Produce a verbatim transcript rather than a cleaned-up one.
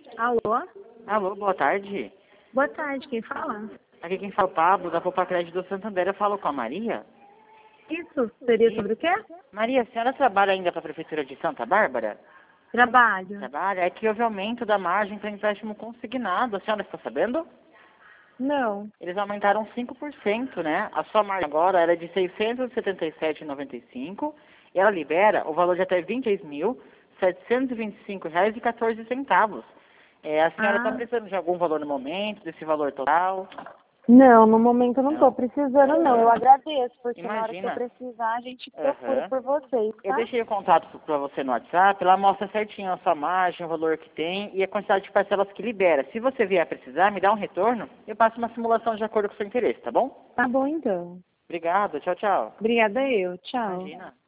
Alô? Alô, boa tarde. Boa tarde, quem fala? Aqui quem fala é o Pablo, da Poupa Crédito do Santander. Eu falo com a Maria. Isso seria sobre o quê? Maria, a senhora trabalha ainda para a Prefeitura de Santa Bárbara? Trabalho. Trabalha. É que houve aumento da margem para empréstimo consignado. A senhora está sabendo? Não. Eles aumentaram cinco por cento, né? A sua margem agora era de seiscentos e setenta e sete reais e noventa e cinco centavos e ela libera o valor de até vinte e seis mil, setecentos e vinte e cinco reais e quatorze centavos. É, a senhora está Ah, precisando de algum valor no momento, desse valor total? não, no momento eu não estou Não? precisando, não. Eu agradeço, porque na hora que eu Imagina. precisar, a gente procura Aham. por vocês, Eu tá? deixei o contato para você no WhatsApp, lá mostra certinho a sua margem, o valor que tem e a quantidade de parcelas que libera. Se você vier precisar, me dá um retorno, eu passo uma simulação de acordo com o seu interesse, tá bom? Tá bom, então. Obrigado, tchau, tchau. Obrigada eu. Tchau. Imagina.